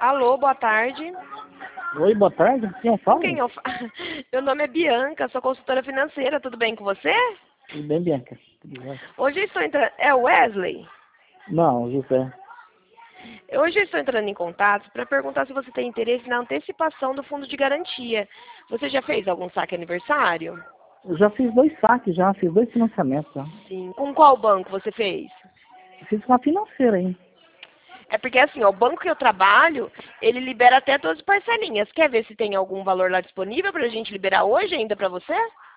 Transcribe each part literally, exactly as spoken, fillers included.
Alô, boa tarde. Oi, boa tarde. Quem fala? Quem eu falo? Meu nome é Bianca, sou consultora financeira. Tudo bem com você? Tudo bem, Bianca? Tudo bem? Hoje eu estou entrando... É o Wesley? Não, José. Hoje eu estou entrando em contato para perguntar se você tem interesse na antecipação do fundo de garantia. Você já fez algum saque aniversário? Eu já fiz dois saques, já fiz dois financiamentos. Já. Sim. Com qual banco você fez? Eu fiz uma financeira aí. É porque assim, ó, o banco que eu trabalho, ele libera até doze parcelinhas. Quer ver se tem algum valor lá disponível para a gente liberar hoje ainda para você?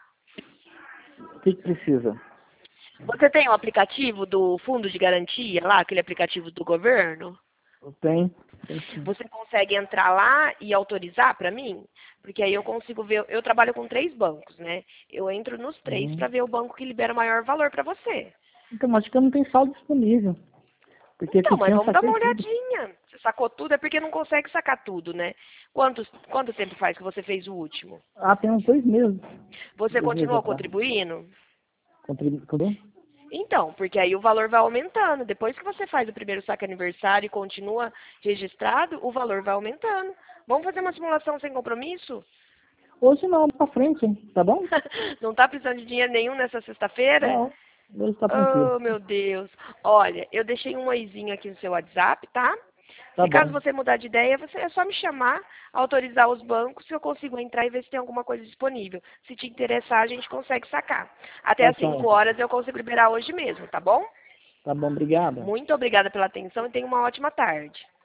O que, que precisa? Você tem o aplicativo do fundo de garantia lá, aquele aplicativo do governo? Eu tenho. tenho sim. Você consegue entrar lá e autorizar para mim? Porque aí eu consigo ver, eu trabalho com três bancos, né? Eu entro nos três Uhum. para ver o banco que libera o maior valor para você. Então, acho que eu não tenho saldo disponível. Porque Então, mas pequeno eu vamos dar saquei uma tudo. olhadinha. Você sacou tudo, é porque não consegue sacar tudo, né? Quanto, quanto tempo faz que você fez o último? Ah, tem uns dois meses. Você Dois meses continuou atrás. contribuindo? Contribuiu? Então, porque aí o valor vai aumentando. Depois que você faz o primeiro saque aniversário e continua registrado, o valor vai aumentando. Vamos fazer uma simulação sem compromisso? Hoje não, pra frente, hein? Tá bom? Não está precisando de dinheiro nenhum nessa sexta-feira? Não. Hoje tá tranquilo. Oh, meu Deus. Olha, eu deixei um oizinho aqui no seu WhatsApp, tá? Tá Se caso bom. você mudar de ideia, você é só me chamar, autorizar os bancos, que eu consigo entrar e ver se tem alguma coisa disponível. Se te interessar, a gente consegue sacar. Até Tá às cinco certo. horas eu consigo liberar hoje mesmo, tá bom? Tá bom, obrigada. Muito obrigada pela atenção e tenha uma ótima tarde.